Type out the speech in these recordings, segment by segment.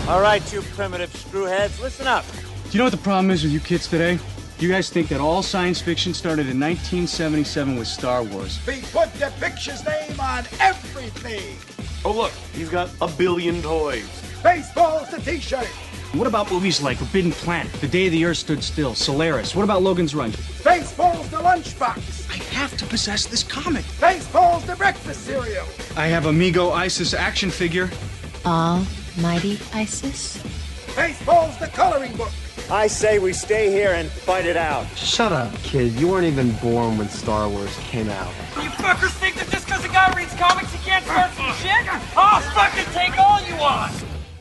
All right, you primitive screwheads, listen up. Do you know what the problem is with you kids today? You guys think that all science fiction started in 1977 with Star Wars. We put the picture's name on everything. Oh, look, he's got a billion toys. Baseball's the t-shirt. What about movies like Forbidden Planet, The Day the Earth Stood Still, Solaris? What about Logan's Run? Baseball's the lunchbox. I have to possess this comic. Baseball's the breakfast cereal. I have Amigo Isis action figure. Almighty Isis? Baseball's the coloring book. I say we stay here and fight it out. Shut up, kid. You weren't even born when Star Wars came out. You fuckers think that just because a guy reads comics he can't start some shit? I'll fucking take all you want!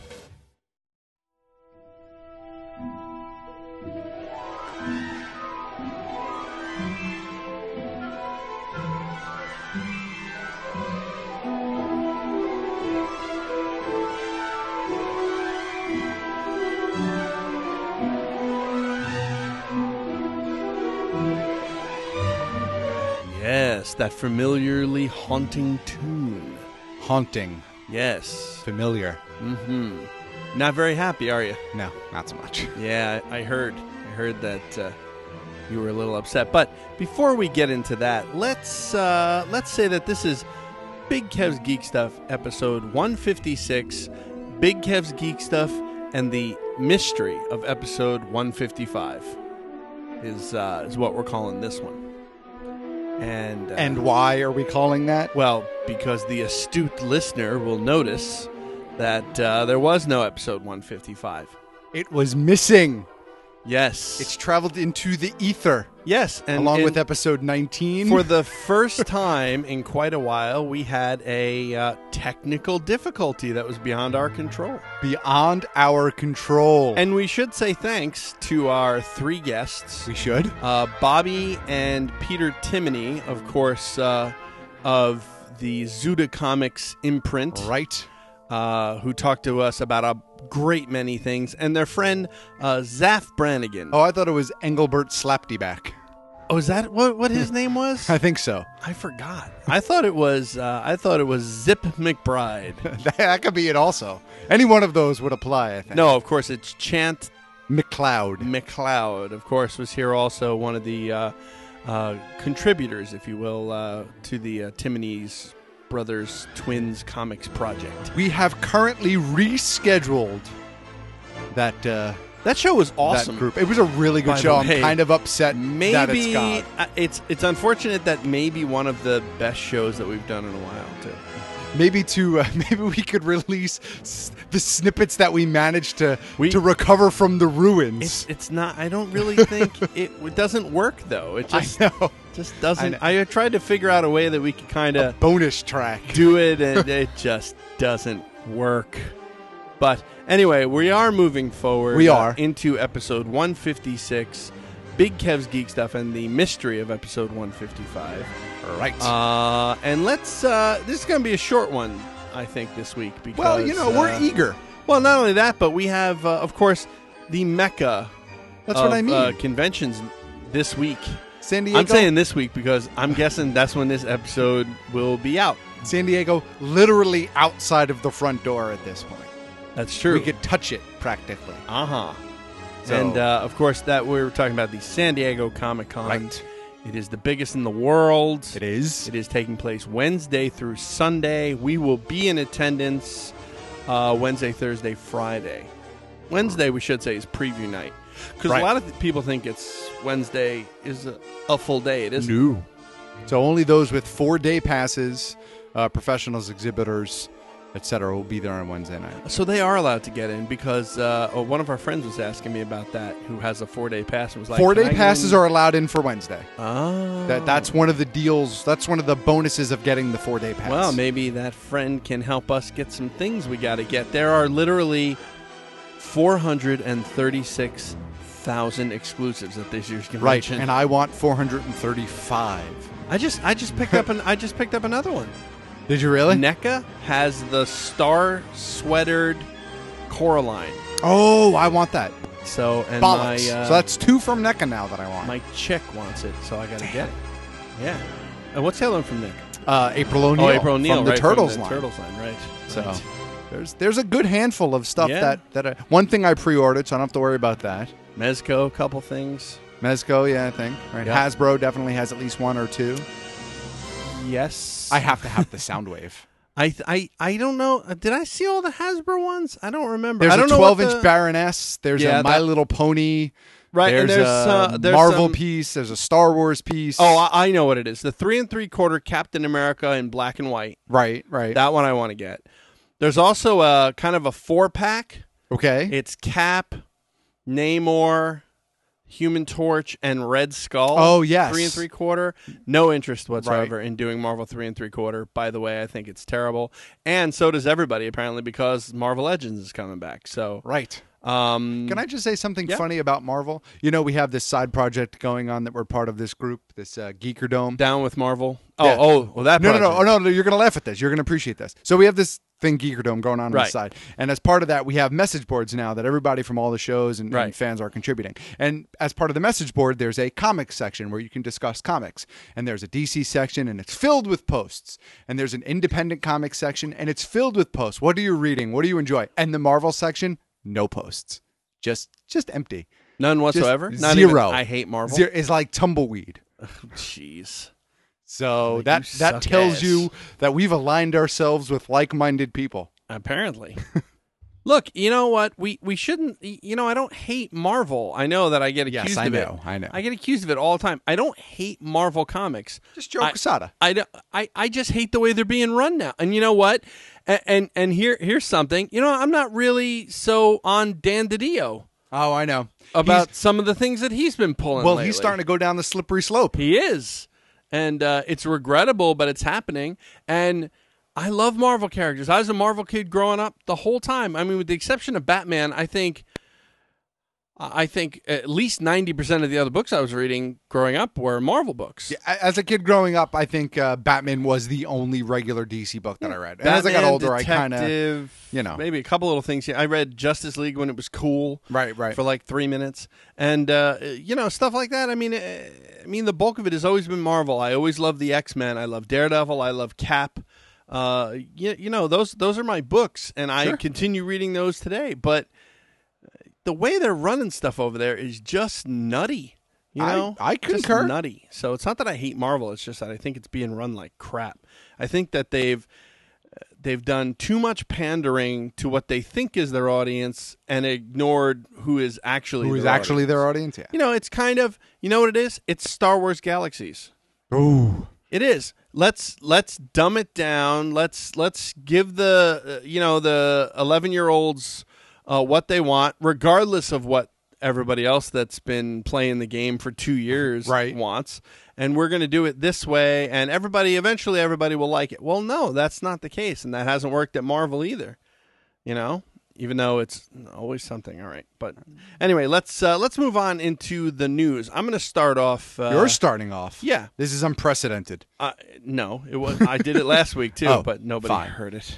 Yes, that familiarly haunting tune. Haunting. Yes. Familiar. Mm-hmm. Not very happy, are you? No, not so much. Yeah, I heard that you were a little upset. But before we get into that, let's say that this is Big Kev's Geek Stuff, episode 156. Big Kev's Geek Stuff and the mystery of episode 155 is what we're calling this one. And why are we calling that? Well, because the astute listener will notice that there was no episode 155. It was missing. Yes. It's traveled into the ether. Yes. Along with episode 19. For the first time in quite a while, we had a technical difficulty that was beyond our control. Beyond our control. And we should say thanks to our three guests. We should. Bobby and Peter Timoney, of course, of the Zuda Comics imprint. Right. Who talked to us about a great many things, and their friend Zaf Brannigan. Oh, I thought it was Engelbert Slapdyback. Oh, is that what his name was? I think so. I forgot. I thought it was Zip McBride. That could be it also. Any one of those would apply, I think. No, of course it's Chant McLeod. McLeod, of course, was here also, one of the contributors, if you will, to the Timoney's Brothers Twins Comics project. We have currently rescheduled that show was awesome. That group. It was a really good show. I'm kind of upset that it's gone. It's unfortunate that maybe one of the best shows that we've done in a while too. Maybe we could release the snippets that we managed to recover from the ruins. It's not. I don't really think it doesn't work though. It just I know. Just doesn't. I tried to figure out a way that we could kind of bonus track do it, and it just doesn't work. But anyway, we are moving forward. We are into episode 156, Big Kev's Geek Stuff, and the mystery of episode 155. Right. And let's. This is going to be a short one, I think, this week. Because, we're eager. Well, not only that, but we have, of course, the mecca. That's what I mean. Conventions this week. San Diego. I'm saying this week because I'm guessing that's when this episode will be out. San Diego, literally outside of the front door at this point. That's true. We could touch it practically. So, and of course, that we were talking about the San Diego Comic-Con. Right. It is the biggest in the world. It is. It is taking place Wednesday through Sunday. We will be in attendance Wednesday, Thursday, Friday. Wednesday, we should say, is preview night. Because a lot of people think it's Wednesday is a full day. It isn't. No. So only those with 4-day passes, professionals, exhibitors, etc., will be there on Wednesday night. So they are allowed to get in because one of our friends was asking me about that, who has a 4-day pass. And was like, 4-day passes are allowed in for Wednesday. Oh. That's one of the deals. That's one of the bonuses of getting the 4-day pass. Well, maybe that friend can help us get some things we got to get. There are literally 436,000 exclusives at this year's convention. Right, and I want 435. I just picked up another one. Did you really? NECA has the star sweatered Coraline. Oh, I want that. So and Bollocks. So that's 2 from NECA now that I want. My chick wants it, so I got to get it. Yeah. And what's the other one from NECA? April O'Neil. Oh, April O'Neil, from the right, Turtles from the line. Turtles line, right? So, There's a good handful of stuff Yeah. that one thing I pre-ordered, so I don't have to worry about that. Mezco, a couple things. Mezco, yeah, I think. Right. Yeah. Hasbro definitely has at least one or two. Yes. I have to have the Soundwave. I don't know. Did I see all the Hasbro ones? I don't remember. There's I don't a know what 12-inch Baroness. There's Yeah, a My that- Little Pony. Right, and There's a there's Marvel some- piece. There's a Star Wars piece. Oh, I know what it is. The 3 3/4 Captain America in black and white. right. That one I want to get. There's also a kind of a 4-pack. Okay. It's Cap, Namor, Human Torch, and Red Skull. Oh, yes. 3 3/4. No interest whatsoever in doing Marvel 3 3/4. By the way, I think it's terrible, and so does everybody apparently because Marvel Legends is coming back. So Right. Can I just say something Yeah. funny about Marvel? You know, we have this side project going on that we're part of this group, this Geekerdome. Down with Marvel. Yeah. Well, that No, project. Oh, no, you're going to laugh at this. You're going to appreciate this. So we have this thing, Geekerdome, going on the Right. side. And as part of that, we have message boards now that everybody from all the shows and Right. fans are contributing. And as part of the message board, there's a comics section where you can discuss comics. And there's a DC section, and it's filled with posts. And there's an independent comics section, and it's filled with posts. What are you reading? What do you enjoy? And the Marvel section, no posts. Just empty. None whatsoever. Just Not zero. Even, I hate Marvel. Zero. It's like tumbleweed. Jeez. So You that suck tells ass. you that we've aligned ourselves with like-minded people. Apparently. Look, you know what? We shouldn't. You know, I don't hate Marvel. I know that I get accused I of know, it. I know. I get accused of it all the time. I don't hate Marvel comics. Just Joe Quesada. I just hate the way they're being run now. And you know what? And here's something. You know, I'm not really so on Dan DiDio Oh, I know. about some of the things that he's been pulling. Well, lately. he's starting to go down the slippery slope. He is. And it's regrettable, but it's happening. And I love Marvel characters. I was a Marvel kid growing up the whole time. I mean, with the exception of Batman, I think at least 90% of the other books I was reading growing up were Marvel books. Yeah, as a kid growing up, I think Batman was the only regular DC book that I read. And as I got Batman, older, I kind of, Detective, you know. maybe a couple little things. I read Justice League when it was cool. Right. For like 3 minutes. And, you know, stuff like that. I mean, the bulk of it has always been Marvel. I always loved the X-Men. I love Daredevil. I love Cap. You know, those are my books, and I continue reading those today. But the way they're running stuff over there is just nutty. You know, I Just concur. nutty. So it's not that I hate Marvel; it's just that I think it's being run like crap. I think that they've done too much pandering to what they think is their audience and ignored who is actually their audience. Yeah. You know, it's kind of, you know what it is? It's Star Wars Galaxies. Ooh. It is. Let's dumb it down. Let's give the the 11-year-olds what they want, regardless of what everybody else that's been playing the game for 2 years wants. And we're going to do it this way, and eventually everybody will like it. Well, no, that's not the case, and that hasn't worked at Marvel either. You know, even though it's always something. All right, but anyway, let's move on into the news. I'm going to start off. You're starting off. Yeah, this is unprecedented. No, it was. I did it last week too, but nobody heard it.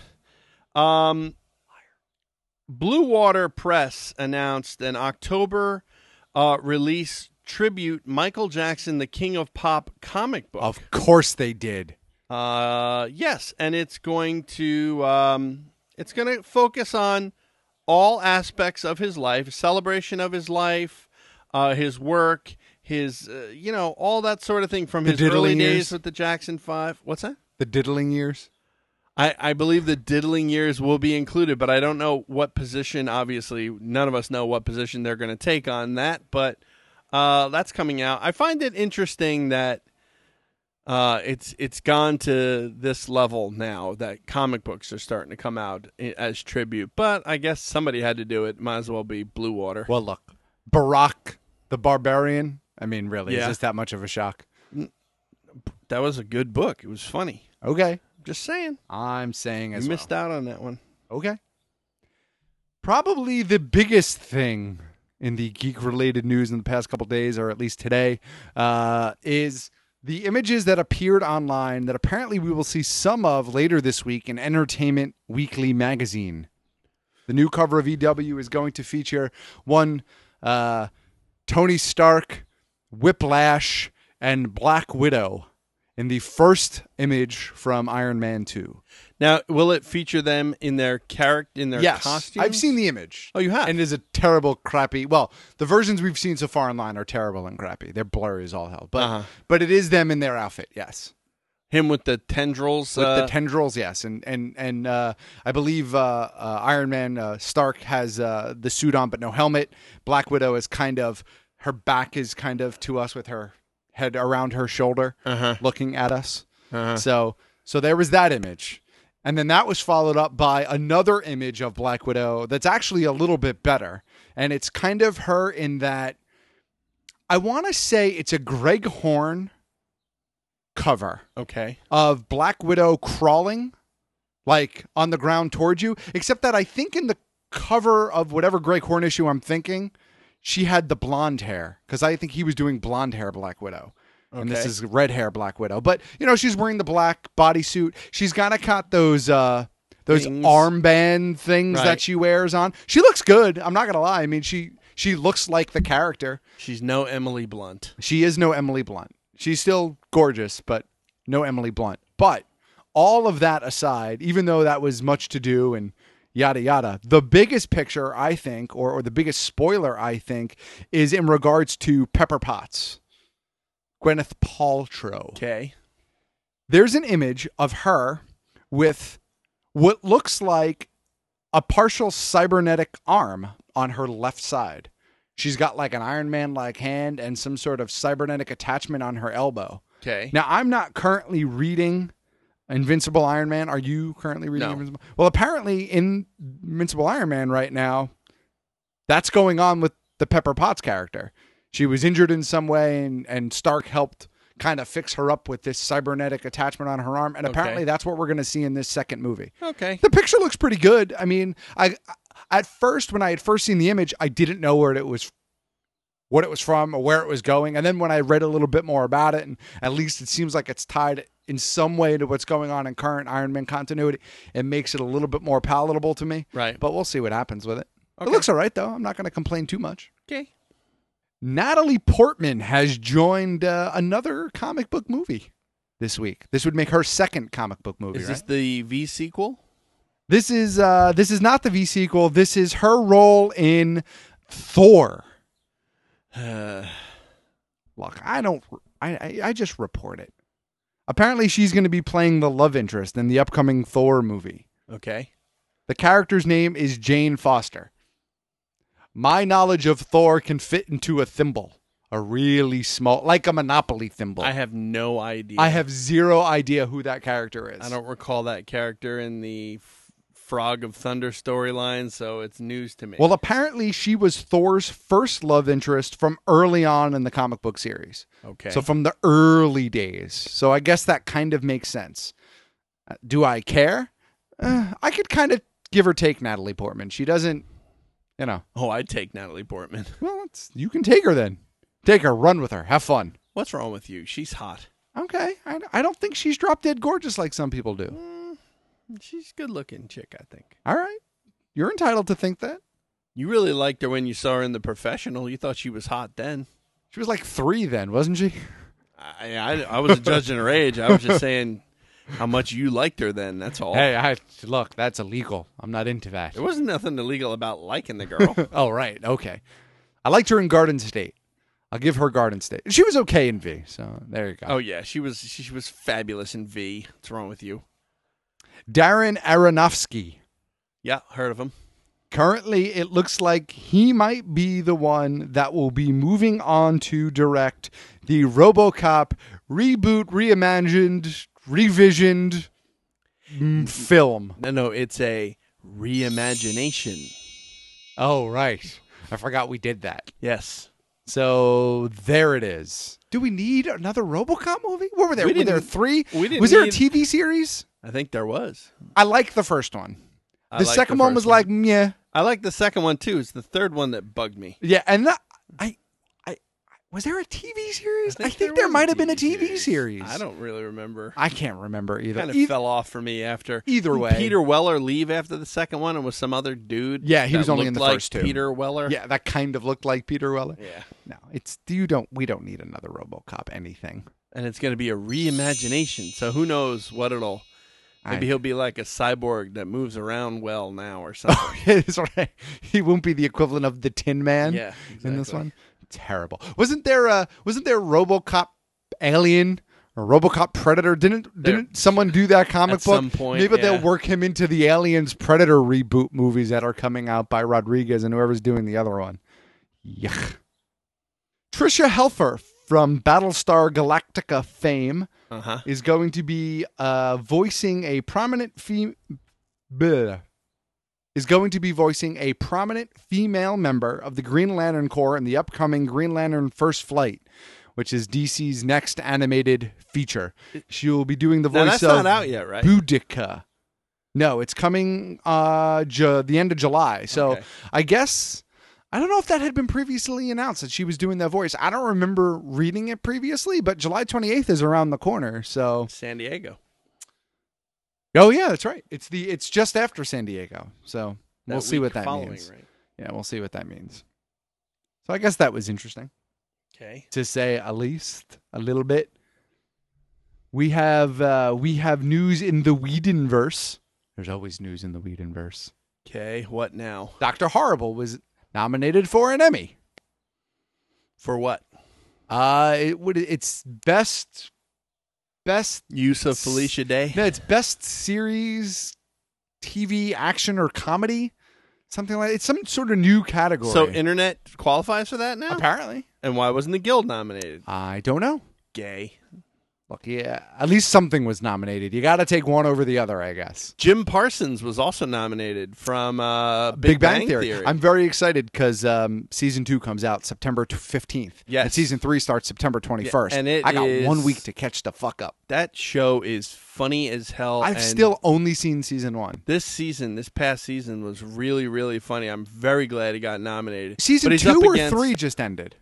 Blue Water Press announced an October release tribute Michael Jackson, the King of Pop comic book. Of course they did. Yes, and it's going to focus on all aspects of his life, celebration of his life, his work, his all that sort of thing from his early days with the Jackson 5. What's that? The diddling years. I believe the diddling years will be included, but I don't know what position. Obviously, none of us know what position they're going to take on that, but that's coming out. I find it interesting that it's gone to this level now that comic books are starting to come out as tribute. But I guess somebody had to do it. Might as well be Blue Water. Well, look, Barack the Barbarian. I mean, really, Yeah. is this that much of a shock? That was a good book. It was funny. Okay. Just saying. I'm saying as You missed out on that one. Okay. Probably the biggest thing in the geek-related news in the past couple days, or at least today, is the images that appeared online that apparently we will see some of later this week in Entertainment Weekly magazine. The new cover of EW is going to feature one Tony Stark, Whiplash, and Black Widow. in the first image from Iron Man 2. Now, will it feature them in their Yes, costumes? I've seen the image. Oh, you have? And it is a terrible, crappy... Well, the versions we've seen so far online are terrible and crappy. They're blurry as all hell. But it is them in their outfit, yes. Him with the tendrils? With the tendrils, yes. And I believe Iron Man, Stark, has the suit on but no helmet. Black Widow is kind of... Her back is kind of to us with her head around her shoulder, looking at us. So there was that image. And then that was followed up by another image of Black Widow that's actually a little bit better. And it's kind of her in that, I want to say it's a Greg Horn cover. Okay. Of Black Widow crawling, like on the ground towards you. Except that I think in the cover of whatever Greg Horn issue I'm thinking, she had the blonde hair. Because I think he was doing blonde hair Black Widow. And this is red hair Black Widow. But, you know, she's wearing the black bodysuit. She's kind of got those armband things that she wears on. She looks good. I'm not going to lie. I mean, she looks like the character. She's no Emily Blunt. She is no Emily Blunt. She's still gorgeous, but no Emily Blunt. But all of that aside, even though that was much to do and yada, yada, the biggest picture, I think, or the biggest spoiler, I think, is in regards to Pepper Potts. Gwyneth Paltrow. Okay. There's an image of her with what looks like a partial cybernetic arm on her left side. She's got like an Iron Man-like hand and some sort of cybernetic attachment on her elbow. Okay. Now, I'm not currently reading Invincible Iron Man. Are you currently reading Invincible? Well, apparently in Invincible Iron Man right now, that's going on with the Pepper Potts character. She was injured in some way, and Stark helped kind of fix her up with this cybernetic attachment on her arm. And apparently that's what we're going to see in this second movie. Okay. The picture looks pretty good. I mean, at first, when I had first seen the image, I didn't know what it was from or where it was going. And then when I read a little bit more about it, and at least it seems like it's tied in some way to what's going on in current Iron Man continuity, it makes it a little bit more palatable to me. Right. But we'll see what happens with it. Okay. It looks all right, though. I'm not going to complain too much. Okay. Natalie Portman has joined another comic book movie this week. This would make her second comic book movie. Is this the V sequel? This is not the V sequel. This is her role in Thor. Look, I just report it. Apparently, she's going to be playing the love interest in the upcoming Thor movie. Okay. The character's name is Jane Foster. My knowledge of Thor can fit into a thimble. A really small, like a Monopoly thimble. I have no idea. I have zero idea who that character is. I don't recall that character in the Frog of Thunder storyline, so it's news to me. Well, apparently she was Thor's first love interest from early on in the comic book series. Okay. So from the early days. So I guess that kind of makes sense. Do I care? I could kind of give or take Natalie Portman. She doesn't, you know. Oh, I'd take Natalie Portman. Well, you can take her then. Take her, run with her, have fun. What's wrong with you? She's hot. Okay. I don't think she's drop dead gorgeous like some people do. She's a good-looking chick, I think. All right. You're entitled to think that. You really liked her when you saw her in The Professional. You thought she was hot then. She was like 3 then, wasn't she? I wasn't judging her age. I was just saying how much you liked her then. That's all. Hey, look, that's illegal. I'm not into that. There wasn't nothing illegal about liking the girl. Oh, right. Okay. I liked her in Garden State. I'll give her Garden State. She was okay in V, so there you go. Oh, yeah. She was fabulous in V. What's wrong with you? Darren Aronofsky. Yeah, heard of him. Currently, it looks like he might be the one that will be moving on to direct the RoboCop reboot, reimagined, revisioned film. No, it's a reimagination. Oh, right. I forgot we did that. Yes. So there it is. Do we need another RoboCop movie? What were there? Were there 3? Was there a TV series? I think there was. I like the first one. The second one was like, meh. I like the second one too. It's the third one that bugged me. Yeah, and was there a TV series? I think there might have been a TV series. I don't really remember. I can't remember either. Kind of fell off for me after. Either way, Peter Weller leave after the second one, and was some other dude. Yeah, he was only in the like first 2. Peter Weller. Yeah, that kind of looked like Peter Weller. Yeah. No, we don't need another RoboCop anything. And it's going to be a reimagination, so who knows what it'll... Maybe he'll be like a cyborg that moves around well now or something. Oh, yeah, that's right. He won't be the equivalent of the Tin Man in this one. Terrible. Wasn't there RoboCop Alien or RoboCop Predator? Didn't someone do that comic book? At some point, maybe they'll work him into the Aliens Predator reboot movies that are coming out by Rodriguez and whoever's doing the other one. Yuck. Tricia Helfer from Battlestar Galactica fame is going to be voicing a prominent female member of the Green Lantern Corps in the upcoming Green Lantern First Flight, which is DC's next animated feature. She will be doing the voice that's not out yet, right? Boudica. No, it's coming the end of July. So I guess... I don't know if that had been previously announced that she was doing that voice. I don't remember reading it previously, but July 28th is around the corner. So San Diego. Oh yeah, that's right. It's just after San Diego. So we'll see what that means. Right? Yeah, we'll see what that means. So I guess that was interesting. Okay. To say at least a little bit. We have news in the Whedonverse. There's always news in the Whedonverse. Okay, what now? Dr. Horrible was nominated for an Emmy. For what? It's best use of Felicia Day. No, it's best series, TV, action, or comedy. Something like it's some sort of new category. So internet qualifies for that now? Apparently. And why wasn't the Guild nominated? I don't know. Gay. Look, yeah, at least something was nominated. You got to take one over the other, I guess. Jim Parsons was also nominated from Big Bang Theory. I'm very excited because season 2 comes out September 15th. Yes. And season 3 starts September 21st. Yeah, and I got 1 week to catch the fuck up. That show is funny as hell. I've still only seen season 1. This past season was really, really funny. I'm very glad he got nominated. Season 2 or 3 just ended?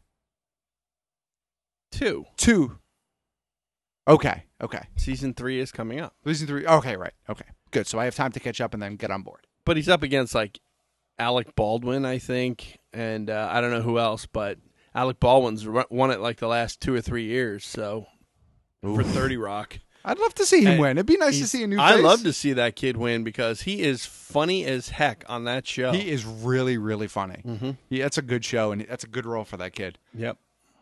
2. Okay. Season 3 is coming up. Season 3. Okay, right. Okay, good. So I have time to catch up and then get on board. But he's up against like Alec Baldwin, I think, and I don't know who else, but Alec Baldwin's won it like the last 2 or 3 years. So for 30 Rock, I'd love to see him win. It'd be nice to see a new face. I love to see that kid win because he is funny as heck on that show. He is really, really funny. Mm-hmm. That's a good show, and that's a good role for that kid. Yep.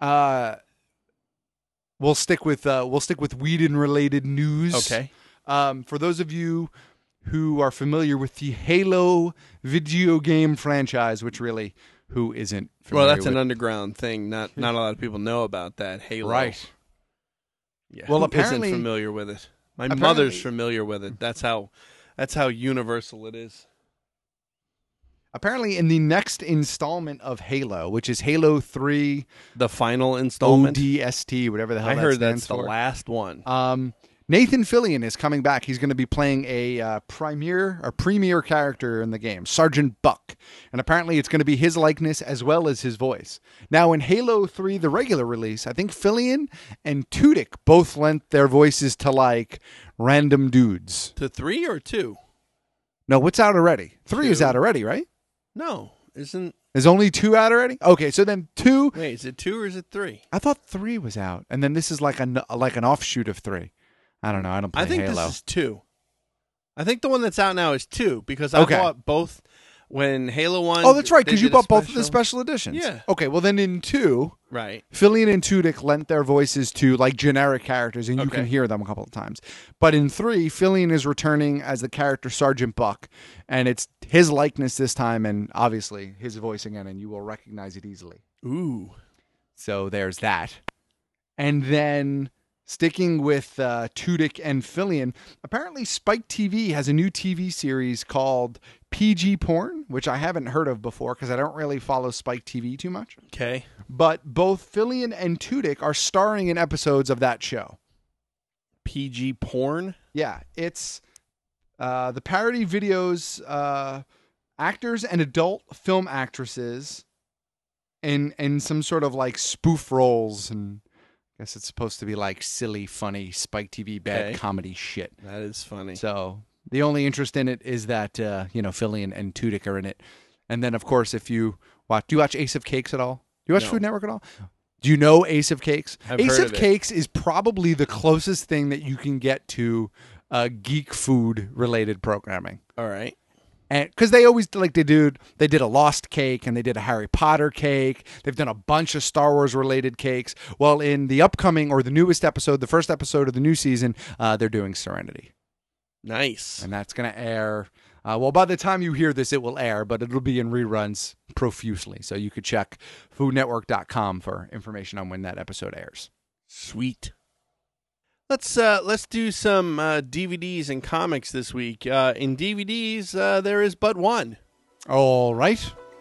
We'll stick with Whedon-related news. Okay. For those of you who are familiar with the Halo video game franchise, which really, who isn't familiar Well, that's with? an underground thing. Not a lot of people know about that. Halo. Right. Yeah. Well, who apparently, isn't familiar with it. My mother's familiar with it. That's how universal it is. Apparently, in the next installment of Halo, which is Halo 3, the final installment, ODST, whatever the hell I that heard stands that's for. the last one. Nathan Fillion is coming back. He's going to be playing a premier character in the game, Sergeant Buck. And apparently it's going to be his likeness as well as his voice. Now, in Halo 3, the regular release, I think Fillion and Tudyk both lent their voices to, like, random dudes. To 3 or 2? No, what's out already? 3 2. is out already, right? No, isn't... Is only 2 out already? Okay, so then 2... Wait, is it 2 or is it 3? I thought 3 was out. And then this is like an offshoot of 3. I don't know. I don't play Halo. I think this is 2. I think the one that's out now is 2 because I bought both when Halo 1... Oh, that's right, because you bought both of the special editions. Yeah. Okay, well then in 2... Right. Fillion and Tudyk lent their voices to like generic characters, and you can hear them a couple of times. But in 3, Fillion is returning as the character Sergeant Buck, and it's his likeness this time, and obviously his voice again, and you will recognize it easily. Ooh. So there's that. And then sticking with Tudyk and Fillion, apparently Spike TV has a new TV series called PG Porn, which I haven't heard of before because I don't really follow Spike TV too much. Okay. But both Fillion and Tudyk are starring in episodes of that show. PG Porn? Yeah, it's the parody videos, actors and adult film actresses in some sort of like spoof roles, and I guess it's supposed to be like silly, funny Spike TV bad comedy shit. That is funny. So the only interest in it is that Fillion and Tudyk are in it, and then of course if you watch, do you watch Ace of Cakes at all? Do you watch Food Network at all? Do you know Ace of Cakes? I've Ace heard of of it. Cakes is probably the closest thing that you can get to geek food related programming. All right. And because they always they did a Lost cake and they did a Harry Potter cake. They've done a bunch of Star Wars related cakes. Well, in the upcoming or the newest episode, the first episode of the new season, they're doing Serenity. Nice. And that's going to air. Well, by the time you hear this, it will air, but it'll be in reruns profusely. So you could check foodnetwork.com for information on when that episode airs. Sweet. Let's do some DVDs and comics this week. In DVDs, there is but one. All right.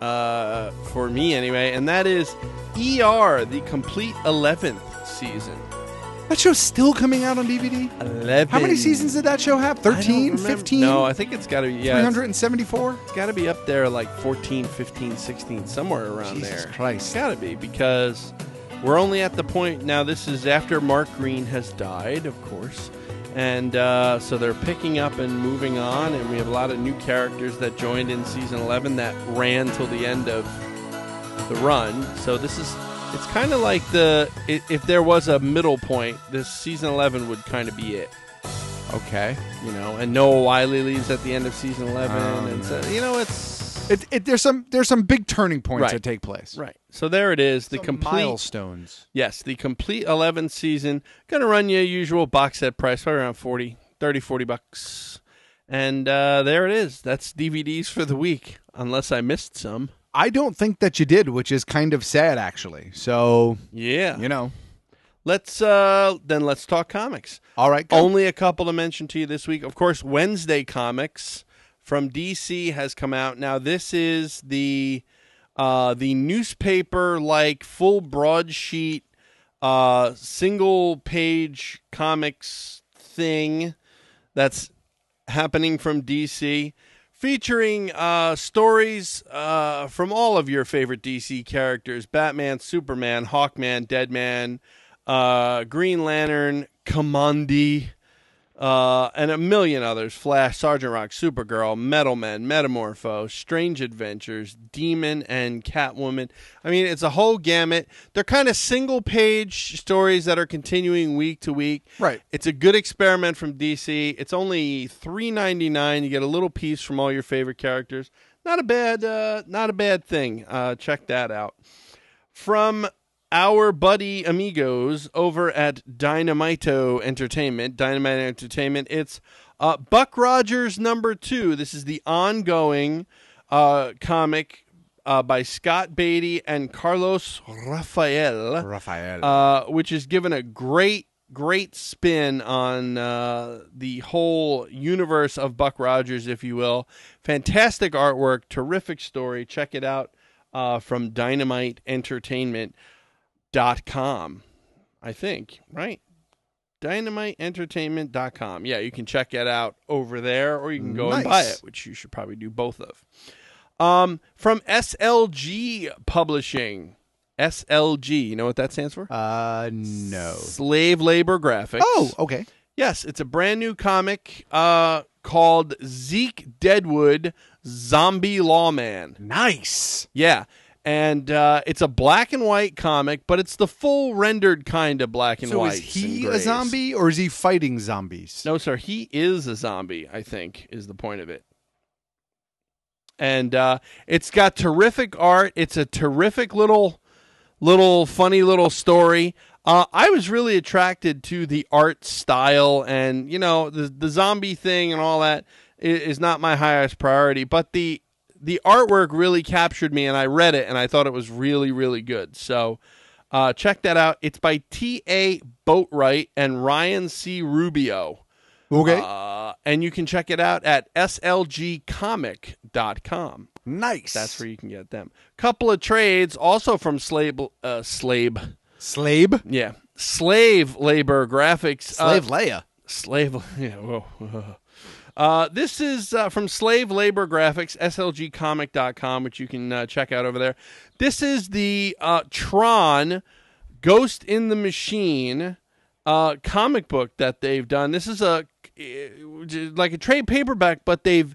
For me anyway, and that is ER, the complete 11th season. That show's still coming out on DVD? 11. How many seasons did that show have? 13? 15? No, I think it's got to be, 374? It's got to be up there like 14, 15, 16, somewhere around Jesus there. Christ. It's got to be, because we're only at the point now. This is after Mark Green has died, of course, and so they're picking up and moving on, and we have a lot of new characters that joined in season 11 that ran till the end of the run. So it's kind of like if there was a middle point, this season 11 would kind of be it. Okay. And Noah Wiley leaves at the end of season 11, and so there's some big turning points Right. that take place. Right. So there it is. The Some complete milestones. Yes, the complete 11th season. Going to run you usual box set price, probably around $40 bucks. And there it is. That's DVDs for the week, unless I missed some. I don't think that you did, which is kind of sad, actually. So, Yeah. let's Let's talk comics. All right. Go. Only a couple to mention to you this week. Of course, Wednesday Comics from DC has come out. Now, this is the newspaper like full broadsheet single page comics thing that's happening from DC, featuring stories from all of your favorite DC characters: Batman, Superman, Hawkman, Deadman, Green Lantern, Kamandi, and a million others. Flash, Sergeant Rock, Supergirl, Metal Men, Metamorpho, Strange Adventures, Demon, and Catwoman. I mean, it's a whole gamut. They're kind of single-page stories that are continuing week to week. Right. It's a good experiment from DC. It's only $3.99. You get a little piece from all your favorite characters. Not a bad thing. Check that out. From our buddy amigos over at Dynamite Entertainment, it's Buck Rogers #2. This is the ongoing comic by Scott Beatty and Carlos Rafael, which is given a great spin on the whole universe of Buck Rogers, if you will. Fantastic artwork, terrific story. Check it out from DynamiteEntertainment.com, I think, right? DynamiteEntertainment.com. Yeah, you can check it out over there, or you can go and buy it, which you should probably do both of. From SLG Publishing. SLG, you know what that stands for? No. Slave Labor Graphics. Oh, okay. Yes, it's a brand new comic called Zeke Deadwood, Zombie Lawman. Nice. Yeah. And it's a black and white comic, but it's the full rendered kind of black and white. So is he a zombie, or is he fighting zombies? No, sir. He is a zombie, I think, is the point of it. And it's got terrific art. It's a terrific little funny little story. I was really attracted to the art style, and the zombie thing and all that is not my highest priority, but the artwork really captured me, and I read it and I thought it was really, really good. So check that out. It's by T.A. Boatwright and Ryan C. Rubio. Okay. And you can check it out at slgcomic.com. Nice. That's where you can get them. Couple of trades also from Slave? Yeah. Slave Labor Graphics. Slave Leia. This is from Slave Labor Graphics, slgcomic.com, which you can check out over there. This is the Tron Ghost in the Machine comic book that they've done. This is like a trade paperback, but they've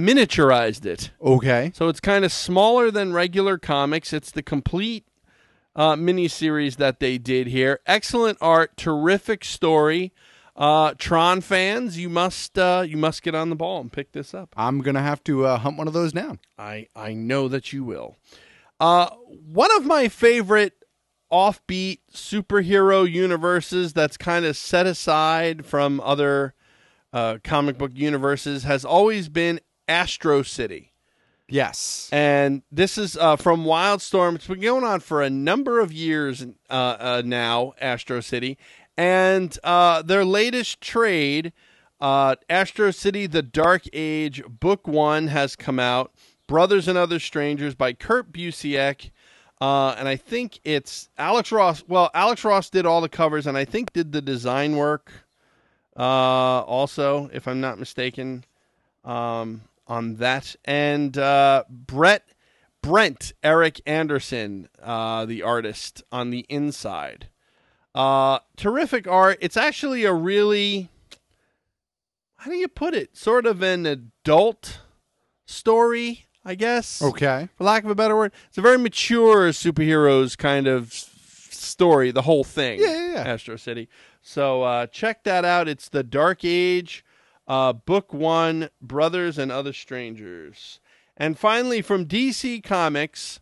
miniaturized it. Okay. So it's kind of smaller than regular comics. It's the complete miniseries that they did here. Excellent art, terrific story. Tron fans, you must get on the ball and pick this up. I'm gonna have to hunt one of those down. I know that you will. One of my favorite offbeat superhero universes that's kind of set aside from other comic book universes has always been Astro City. Yes. And this is from Wildstorm. It's been going on for a number of years now, Astro City. And their latest trade, Astro City, The Dark Age, Book 1 has come out. Brothers and Other Strangers by Kurt Busiek. And I think it's Alex Ross. Well, Alex Ross did all the covers and I think did the design work also, if I'm not mistaken, on that. And Brent Eric Anderson, the artist on the inside. Terrific art. It's actually a really, how do you put it? Sort of an adult story, I guess. Okay. For lack of a better word. It's a very mature superheroes kind of story, the whole thing. Yeah. Astro City. So check that out. It's The Dark Age, Book 1, Brothers and Other Strangers. And finally, from DC Comics,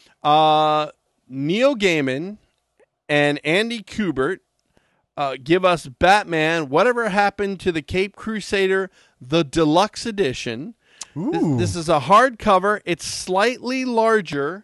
Neil Gaiman and Andy Kubert give us Batman, Whatever Happened to the Cape Crusader, the Deluxe Edition. This is a hardcover. It's slightly larger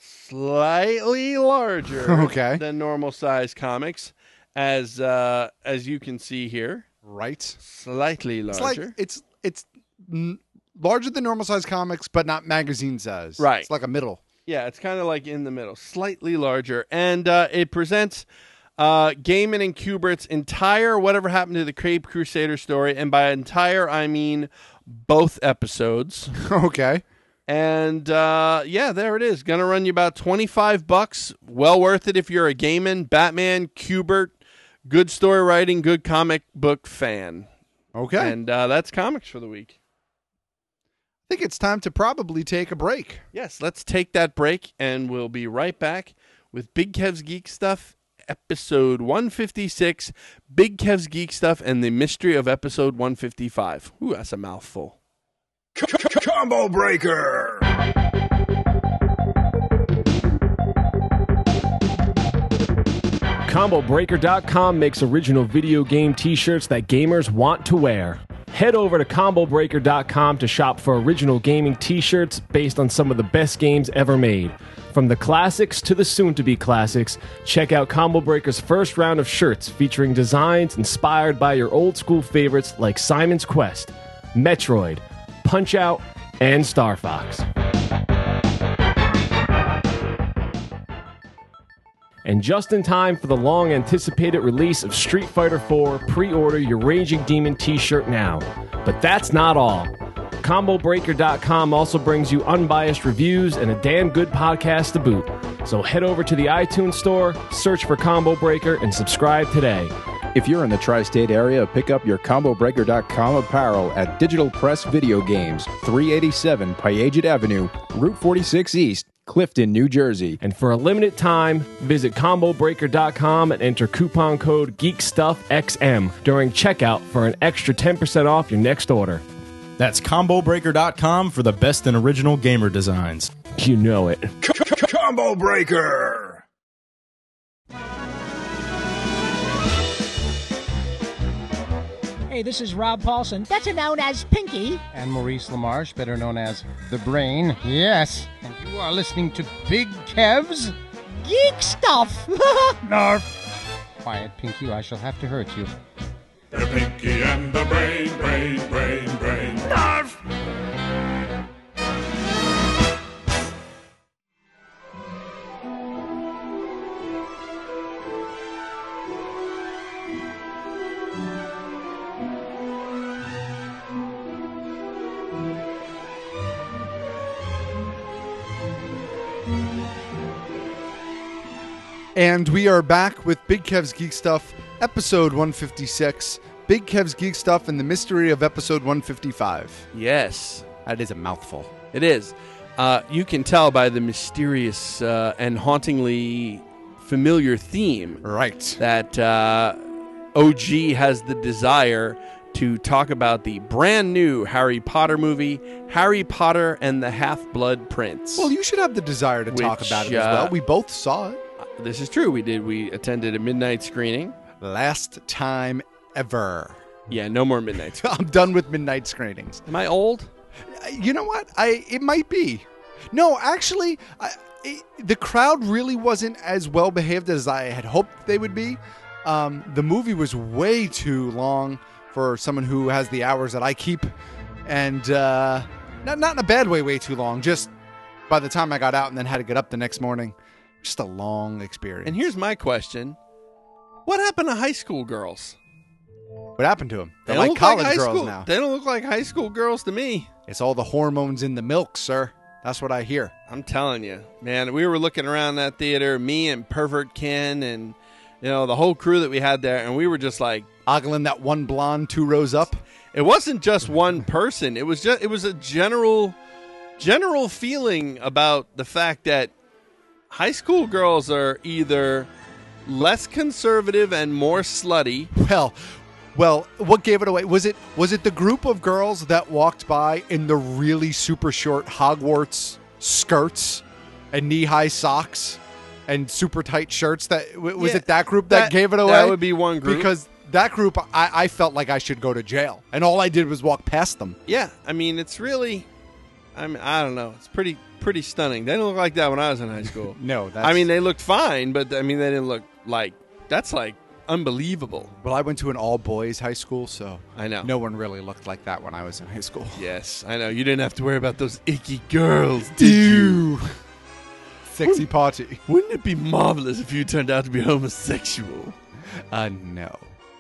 Okay. than normal size comics, as you can see here. Right. Slightly larger. It's larger than normal size comics, but not magazine size. Right. It's like a middle. Yeah, it's kind of like in the middle, slightly larger. And it presents Gaiman and Kubert's entire Whatever Happened to the Cape Crusader story. And by entire, I mean both episodes. Okay. And yeah, there it is. Going to run you about $25. Well worth it if you're a Gaiman, Batman, Kubert, good story writing, good comic book fan. Okay. And that's comics for the week. I think it's time to probably take a break. Yes, let's take that break, and we'll be right back with Big Kev's Geek Stuff, episode 156, Big Kev's Geek Stuff, and the mystery of episode 155. Ooh, that's a mouthful. Combo Breaker! ComboBreaker.com makes original video game t-shirts that gamers want to wear. Head over to ComboBreaker.com to shop for original gaming t-shirts based on some of the best games ever made. From the classics to the soon-to-be classics, check out Combo Breaker's first round of shirts featuring designs inspired by your old-school favorites like Simon's Quest, Metroid, Punch-Out, and Star Fox. And just in time for the long-anticipated release of Street Fighter IV, pre-order your Raging Demon t-shirt now. But that's not all. ComboBreaker.com also brings you unbiased reviews and a damn good podcast to boot. So head over to the iTunes store, search for Combo Breaker, and subscribe today. If you're in the tri-state area, pick up your ComboBreaker.com apparel at Digital Press Video Games, 387 Piaget Avenue, Route 46 East, Clifton, New Jersey. And for a limited time, visit ComboBreaker.com and enter coupon code GeekStuffXM during checkout for an extra 10% off your next order. That's ComboBreaker.com for the best in original gamer designs. You know it. Combo Breaker! Hey, this is Rob Paulson, better known as Pinky. And Maurice LaMarche, better known as The Brain. Yes, and you are listening to Big Kev's Geek Stuff. Narf. Quiet, Pinky, or I shall have to hurt you. The Pinky and the Brain, brain, brain, brain. Narf! And we are back with Big Kev's Geek Stuff, episode 156. Big Kev's Geek Stuff and the mystery of episode 155. Yes. That is a mouthful. It is. You can tell by the mysterious and hauntingly familiar theme. Right. That OG has the desire to talk about the brand new Harry Potter movie, Harry Potter and the Half-Blood Prince. Well, you should have the desire to talk about it as well. We both saw it. This is true. We did. We attended a midnight screening. Last time ever. Yeah, no more midnight screenings. I'm done with midnight screenings. Am I old? You know what? It might be. No, actually, the crowd really wasn't as well behaved as I had hoped they would be. The movie was way too long for someone who has the hours that I keep, and not in a bad way too long. Just by the time I got out and then had to get up the next morning, just a long experience. And here's my question: what happened to high school girls? What happened to them? They're They like don't look like college high girls school- now. They don't look like high school girls to me. It's all the hormones in the milk, sir. That's what I hear. I'm telling you, man. We were looking around that theater, me and Pervert Ken, and the whole crew that we had there, and we were just like ogling that one blonde 2 rows up. It wasn't just one person. It was a general feeling about the fact that high school girls are either less conservative and more slutty. Well, what gave it away? Was it the group of girls that walked by in the really super short Hogwarts skirts and knee-high socks and super tight shirts? Was it that group that gave it away? That would be one group. Because that group, I felt like I should go to jail, and all I did was walk past them. Yeah, I mean, it's really, I don't know. It's pretty stunning. They didn't look like that when I was in high school. No, they looked fine, but I mean, they didn't look like that's like unbelievable. Well, I went to an all-boys high school, so I know no one really looked like that when I was in high school. Yes, I know. You didn't have to worry about those icky girls, did you? Sexy party. Wouldn't it be marvelous if you turned out to be homosexual? No.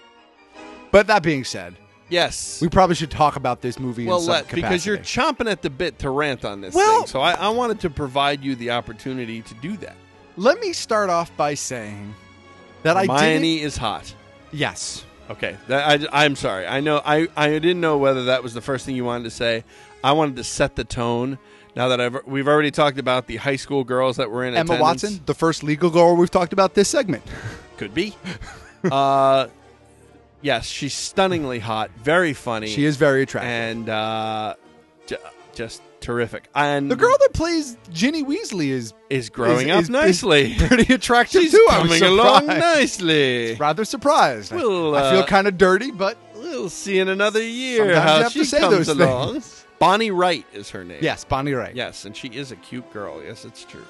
But that being said, yes, we probably should talk about this movie in some capacity. because you're chomping at the bit to rant on this thing. So I wanted to provide you the opportunity to do that. Let me start off by saying that Hermione is hot. Yes. Okay. I'm sorry. I know. I didn't know whether that was the first thing you wanted to say. I wanted to set the tone. Now that we've already talked about the high school girls that were in Emma attendance. Watson, the first legal girl we've talked about this segment. Could be. Yes, she's stunningly hot, very funny. She is very attractive. And just terrific. And the girl that plays Ginny Weasley is growing up nicely. Is pretty attractive She's too. coming along nicely. Rather surprised. We'll, I feel kind of dirty, but we'll see in another year sometimes how you have she to say comes those along. things. Bonnie Wright is her name. Yes, Bonnie Wright. Yes, and she is a cute girl. Yes, it's true.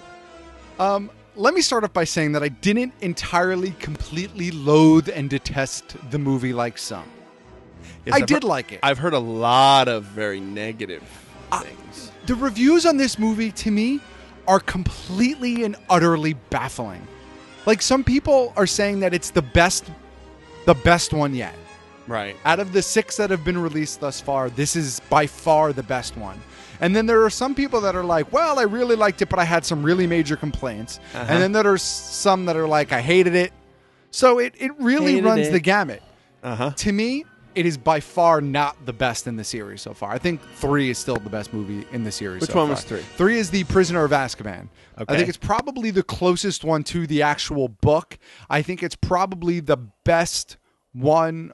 Let me start off by saying that I didn't entirely, completely loathe and detest the movie like some. Yes, I did like it. I've heard a lot of very negative things. The reviews on this movie, to me, are completely and utterly baffling. Like, some people are saying that it's the best one yet. Right. Out of the 6 that have been released thus far, this is by far the best one. And then there are some people that are like, well, I really liked it, but I had some really major complaints. Uh-huh. And then there are some that are like, I hated it. So it really runs the gamut. Uh-huh. To me, it is by far not the best in the series so far. I think 3 is still the best movie in the series. Which so one far. was 3? 3 is The Prisoner of Azkaban. Okay. I think it's probably the closest one to the actual book. I think it's probably the best one.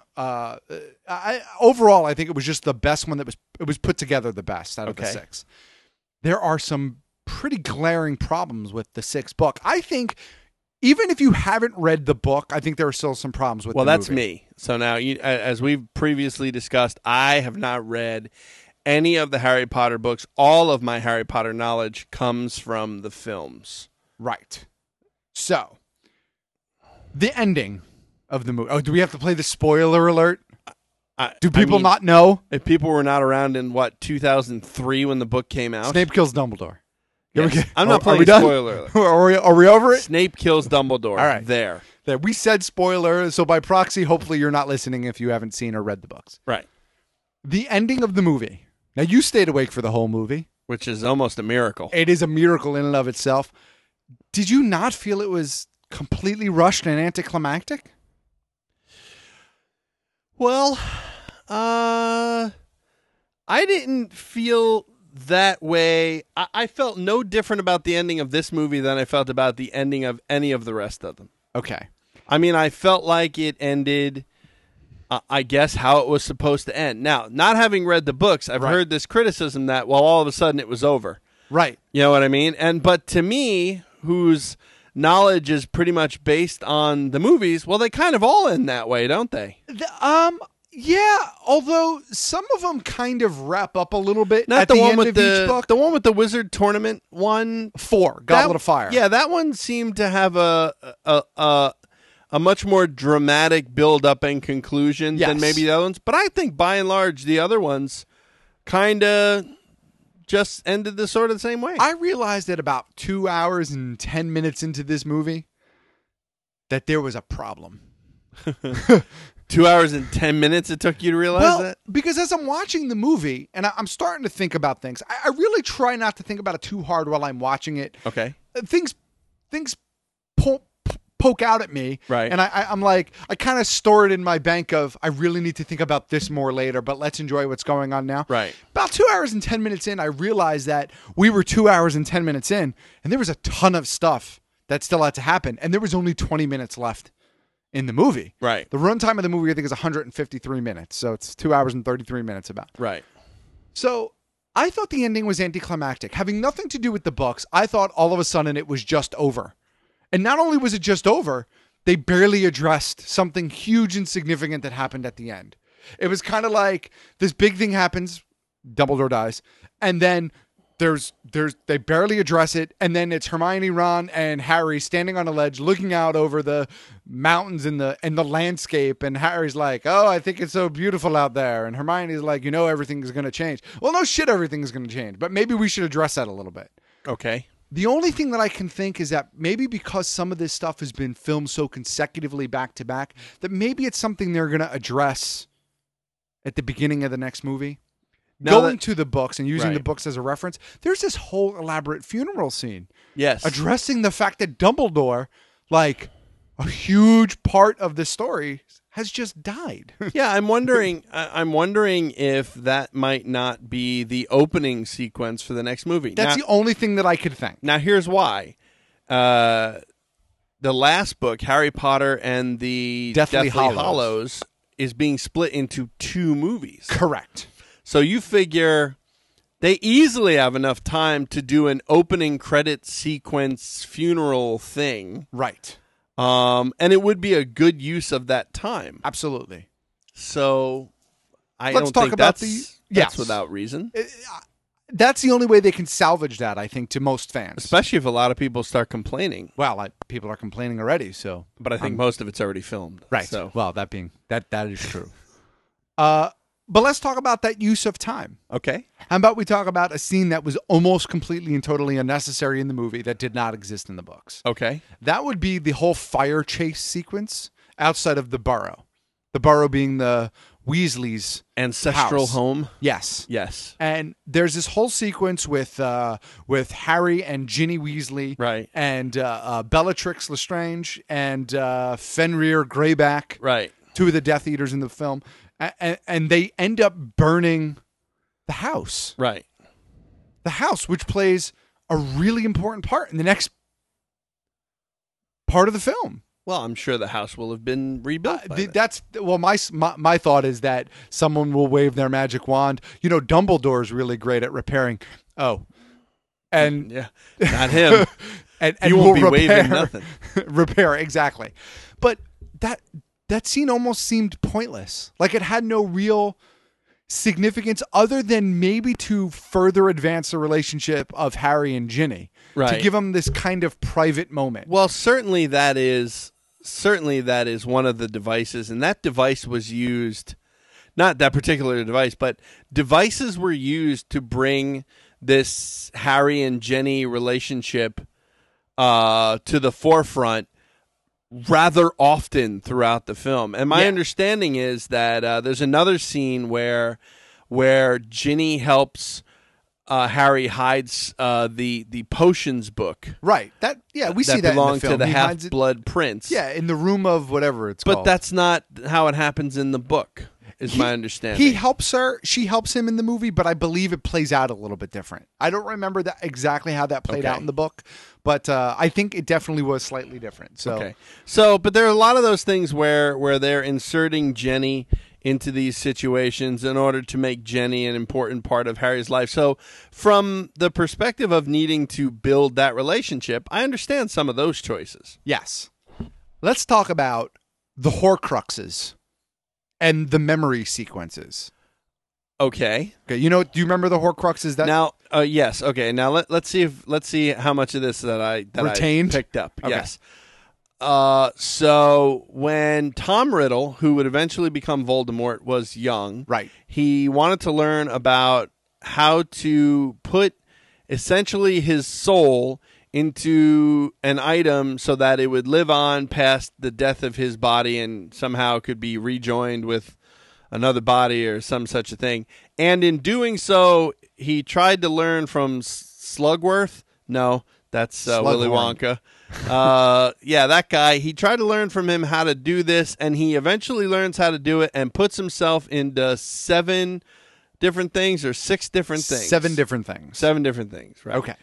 Overall, I think it was just the best one that was put together the best out of the 6. There are some pretty glaring problems with the 6th book. I think even if you haven't read the book, I think there are still some problems with the movie. Well, that's me. So now, as we've previously discussed, I have not read any of the Harry Potter books. All of my Harry Potter knowledge comes from the films. Right. So, the ending of the movie. Oh, do we have to play the spoiler alert? Do people not know? If people were not around in, 2003 when the book came out? Snape kills Dumbledore. Yes. I'm not playing are we done? spoiler alert. Are we over it? Snape kills Dumbledore. All right. There. We said spoiler, so by proxy, hopefully you're not listening if you haven't seen or read the books. Right. The ending of the movie. Now, you stayed awake for the whole movie. Which is almost a miracle. It is a miracle in and of itself. Did you not feel it was completely rushed and anticlimactic? Well, I didn't feel that way. I felt no different about the ending of this movie than I felt about the ending of any of the rest of them. Okay. I mean, I felt like it ended, I guess, how it was supposed to end. Now, not having read the books, I've heard this criticism that, well, all of a sudden it was over. Right. You know what I mean? But to me, whose knowledge is pretty much based on the movies, well, they kind of all end that way, don't they? Yeah, although some of them kind of wrap up a little bit Not at the the one end with of each book. the one with the Wizard Tournament one. 4, Goblet of Fire. Yeah, that one seemed to have a much more dramatic build up and conclusion than maybe the other ones. But I think by and large the other ones kind of just ended the sort of the same way. I realized that about 2 hours and 10 minutes into this movie that there was a problem. 2 hours and 10 minutes it took you to realize that? Because as I'm watching the movie, and I'm starting to think about things, I really try not to think about it too hard while I'm watching it. Okay. Things poke out at me. Right. And I'm like, I kind of store it in my bank of, I really need to think about this more later, but let's enjoy what's going on now. Right. About 2 hours and 10 minutes in, I realized that we were 2 hours and 10 minutes in, and there was a ton of stuff that still had to happen, and there was only 20 minutes left in the movie. Right. The runtime of the movie, I think, is 153 minutes. So it's 2 hours and 33 minutes about. Right. So I thought the ending was anticlimactic. Having nothing to do with the books, I thought all of a sudden it was just over. And not only was it just over, they barely addressed something huge and significant that happened at the end. It was kind of like this big thing happens, Dumbledore dies, and then they barely address it, and then it's Hermione, Ron, and Harry standing on a ledge looking out over the mountains and the landscape, and Harry's like, oh, I think it's so beautiful out there, and Hermione's like, everything's going to change. Well, no shit, everything's going to change, but maybe we should address that a little bit. Okay. The only thing that I can think is that maybe because some of this stuff has been filmed so consecutively back to back, that maybe it's something they're going to address at the beginning of the next movie. Going to the books and using the books as a reference, there's this whole elaborate funeral scene. Yes. Addressing the fact that Dumbledore, like a huge part of the story, has just died. Yeah, I'm wondering if that might not be the opening sequence for the next movie. That's the only thing that I could think. Now, here's why. The last book, Harry Potter and the Deathly Hallows, is being split into 2 movies. Correct. So you figure they easily have enough time to do an opening credit sequence funeral thing. Right. And it would be a good use of that time. Absolutely. So I Let's don't talk think about that's without reason. That's the only way they can salvage that, I think, to most fans. Especially if a lot of people start complaining. Well, people are complaining already, so. But I think most of it's already filmed. Right. So. Well, that is true. But let's talk about that use of time. Okay. How about we talk about a scene that was almost completely and totally unnecessary in the movie that did not exist in the books. Okay. That would be the whole fire chase sequence outside of the Burrow. The Burrow being the Weasley's ancestral house. home. Yes. Yes. And there's this whole sequence with Harry and Ginny Weasley, right, and Bellatrix Lestrange and Fenrir Greyback, right, 2 of the Death Eaters in the film. And they end up burning the house. Right. The house, which plays a really important part in the next part of the film. Well, I'm sure the house will have been rebuilt. My thought is that someone will wave their magic wand. Dumbledore is really great at repairing. Oh, and yeah, not him. and you won't be waving nothing. Repair, exactly. But that scene almost seemed pointless. Like it had no real significance other than maybe to further advance the relationship of Harry and Ginny. Right. To give them this kind of private moment. Well, certainly that is one of the devices, and that device was used, not that particular device, but devices were used to bring this Harry and Ginny relationship to the forefront rather often throughout the film. And my understanding is that there's another scene where Ginny helps Harry hides the potions book. Right. We see that in the belonged film. to the Half-Blood Prince. Yeah, in the room of whatever it's called. But that's not how it happens in the book. is my understanding. He helps her. She helps him in the movie, but I believe it plays out a little bit different. I don't remember that exactly how that played out in the book, but I think it definitely was slightly different. So, but there are a lot of those things where they're inserting Jenny into these situations in order to make Jenny an important part of Harry's life. So from the perspective of needing to build that relationship, I understand some of those choices. Yes. Let's talk about the Horcruxes and the memory sequences. Okay. Do you remember the Horcruxes? Now, yes. Okay. Now let's see how much of this that I retained, picked up. Okay. Yes. So when Tom Riddle, who would eventually become Voldemort, was young, right, he wanted to learn about how to put essentially his soul into an item so that it would live on past the death of his body and somehow could be rejoined with another body or some such a thing. And in doing so, he tried to learn from Slugworth. No, that's Willy Wonka. That guy. He tried to learn from him how to do this, and he eventually learns how to do it and puts himself into 7 different things or 6 different things. 7 different things. 7 different things, right? Okay.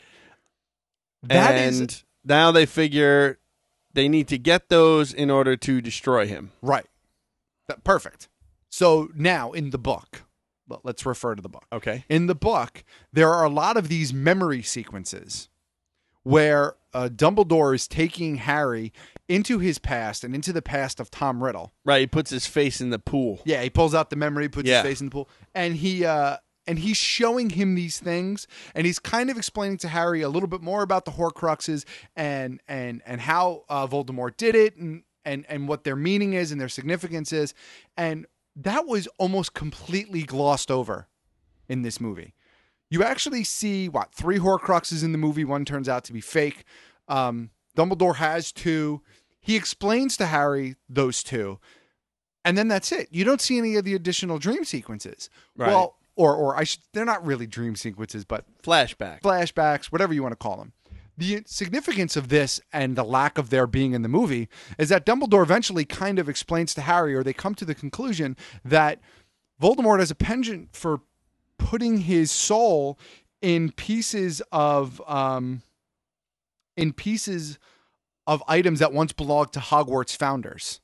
Now they figure they need to get those in order to destroy him. Right. Perfect. So now in the book, let's refer to the book. Okay. In the book, there are a lot of these memory sequences where Dumbledore is taking Harry into his past and into the past of Tom Riddle. Right. He puts his face in the pool. Yeah. He pulls out the memory, puts his face in the pool, and he's showing him these things, and he's kind of explaining to Harry a little bit more about the Horcruxes and how Voldemort did it and what their meaning is and their significance is. And that was almost completely glossed over in this movie. You actually see, 3 Horcruxes in the movie. One turns out to be fake. Dumbledore has 2. He explains to Harry those 2. And then that's it. You don't see any of the additional dream sequences. Right. Well, they're not really dream sequences, but flashbacks, whatever you want to call them. The significance of this and the lack of their being in the movie is that Dumbledore eventually kind of explains to Harry, or they come to the conclusion that Voldemort has a penchant for putting his soul in pieces of items that once belonged to Hogwarts founders.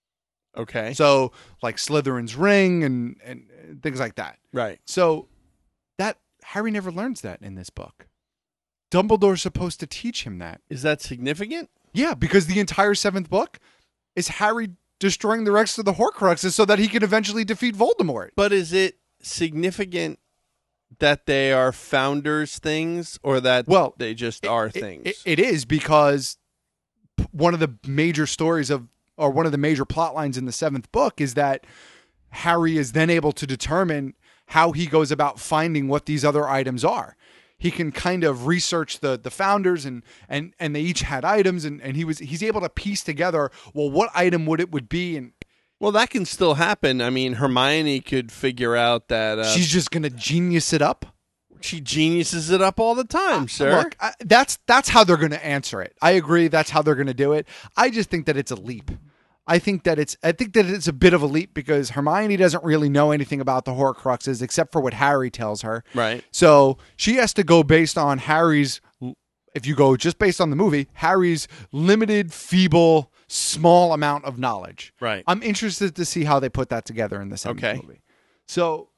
Okay. So like Slytherin's ring and things like that. Right. So that Harry never learns that in this book. Dumbledore's supposed to teach him that. Is that significant? Yeah, because the entire 7th book is Harry destroying the rest of the Horcruxes so that he can eventually defeat Voldemort. But is it significant that they are founders things or that they just are things? It is, because one of the major stories or one of the major plot lines in the 7th book is that Harry is then able to determine how he goes about finding what these other items are. He can kind of research the founders and they each had items and he's able to piece together, well, what item would be. And well, that can still happen. I mean, Hermione could figure out that she's just going to genius it up. She geniuses it up all the time, sir. Look, that's how they're going to answer it. I agree. That's how they're going to do it. I just think that it's a leap. I think that it's a bit of a leap because Hermione doesn't really know anything about the Horcruxes except for what Harry tells her. Right. So she has to go based on Harry's, if you go just based on the movie, Harry's limited, feeble, small amount of knowledge. Right. I'm interested to see how they put that together in the second movie. So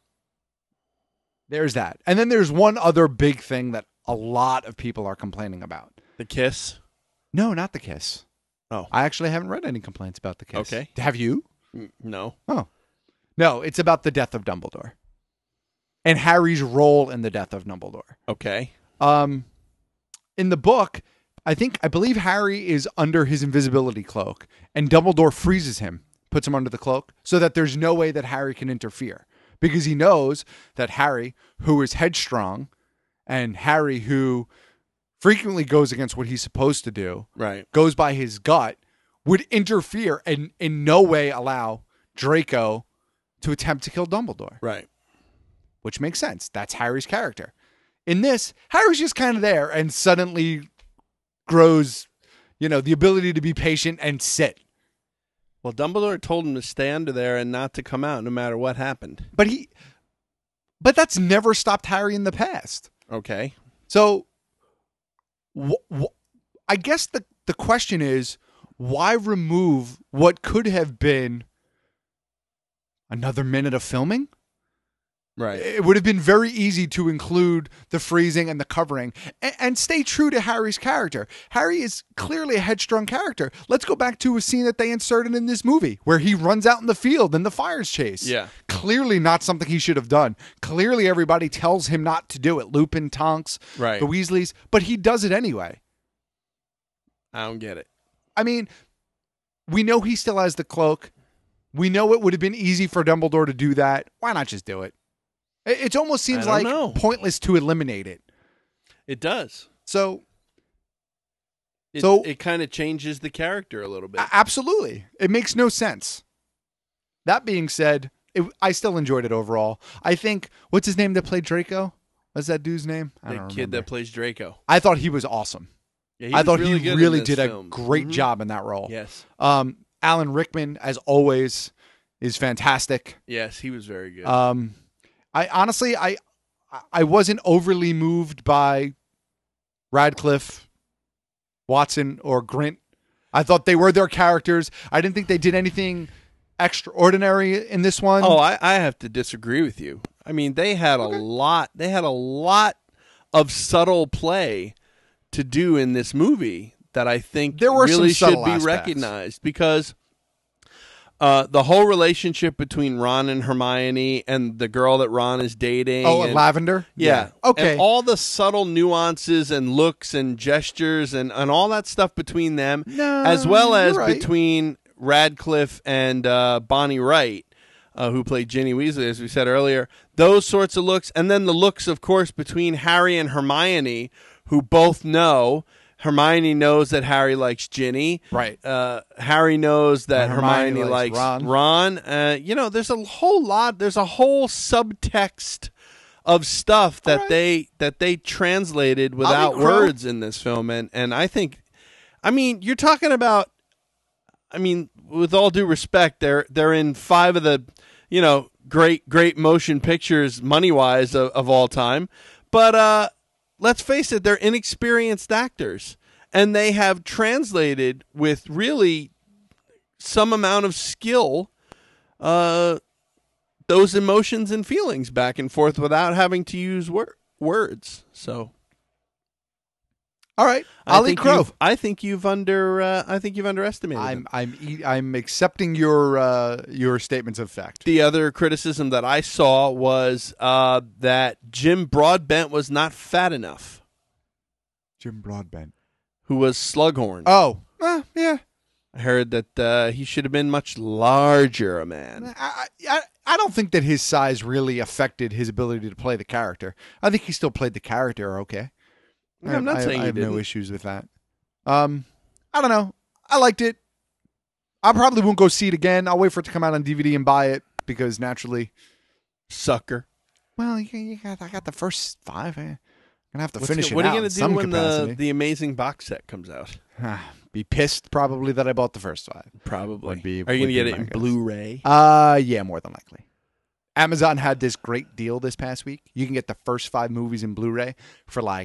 there's that. And then there's one other big thing that a lot of people are complaining about. The kiss? No, not the kiss. Oh. I actually haven't read any complaints about the kiss. Okay. Have you? No. Oh. No, it's about the death of Dumbledore. And Harry's role in the death of Dumbledore. Okay. In the book, I believe Harry is under his invisibility cloak, and Dumbledore freezes him, puts him under the cloak, so that there's no way that Harry can interfere. Because he knows that Harry, who is headstrong, and Harry, who frequently goes against what he's supposed to do, right, goes by his gut, would interfere and in no way allow Draco to attempt to kill Dumbledore. Right. Which makes sense. That's Harry's character. In this, Harry's just kind of there and suddenly grows, the ability to be patient and sit. Well, Dumbledore told him to stay under there and not to come out no matter what happened. But that's never stopped Harry in the past. Okay. So I guess the question is, why remove what could have been another minute of filming? Right. It would have been very easy to include the freezing and the covering and stay true to Harry's character. Harry is clearly a headstrong character. Let's go back to a scene that they inserted in this movie where he runs out in the field and the fires chase. Yeah. Clearly not something he should have done. Clearly everybody tells him not to do it. Lupin, Tonks, Right. the Weasleys, but he does it anyway. I don't get it. I mean, we know he still has the cloak. We know it would have been easy for Dumbledore to do that. Why not just do it? It almost seems like pointless to eliminate it. It does. So it kind of changes the character a little bit. Absolutely. It makes no sense. That being said, I still enjoyed it overall. I think, what's his name that played Draco? What's that dude's name? I The don't kid remember. that plays Draco. I thought he was awesome. Yeah, I thought was really he good really in this did film. a great Mhm. job in that role. Yes. Alan Rickman, as always, is fantastic. Yes, he was very good. I honestly, I wasn't overly moved by Radcliffe, Watson, or Grint. I thought they were their characters. I didn't think they did anything extraordinary in this one. Oh, I have to disagree with you. I mean, they had a lot. They had a lot of subtle play to do in this movie that I think There were really some should subtle be aspects. recognized, because the whole relationship between Ron and Hermione and the girl that Ron is dating. Oh, and Lavender? Yeah. Okay. And all the subtle nuances and looks and gestures and all that stuff between them, as well as you're right. between Radcliffe and Bonnie Wright, who played Ginny Weasley, as we said earlier. Those sorts of looks. And then the looks, of course, between Harry and Hermione, who both know. Hermione knows that Harry likes Ginny. Right. Harry knows that Hermione likes Ron. There's a whole lot. There's a whole subtext of stuff that they translated without words in this film, and I think, I mean, you're talking about. I mean, with all due respect, they're in 5 of the great motion pictures money wise of all time, but let's face it, they're inexperienced actors, and they have translated with really some amount of skill those emotions and feelings back and forth without having to use words. So, all right, I'll eat crow. I think you've underestimated them. I'm accepting your statements of fact. The other criticism that I saw was that Jim Broadbent was not fat enough. Jim Broadbent, who was Slughorn. Oh, yeah. I heard that he should have been much larger a man. I don't think that his size really affected his ability to play the character. I think he still played the character okay. I'm not saying I he have didn't. no issues with that. I don't know. I liked it. I probably won't go see it again. I'll wait for it to come out on DVD and buy it because naturally, sucker. Well, I got the first 5. I'm gonna have to finish it. What are you going to do when the amazing box set comes out? Be pissed probably that I bought the first 5. Probably. Are you going to get it in Blu-ray? Yeah, more than likely. Amazon had this great deal this past week. You can get the first 5 movies in Blu-ray for like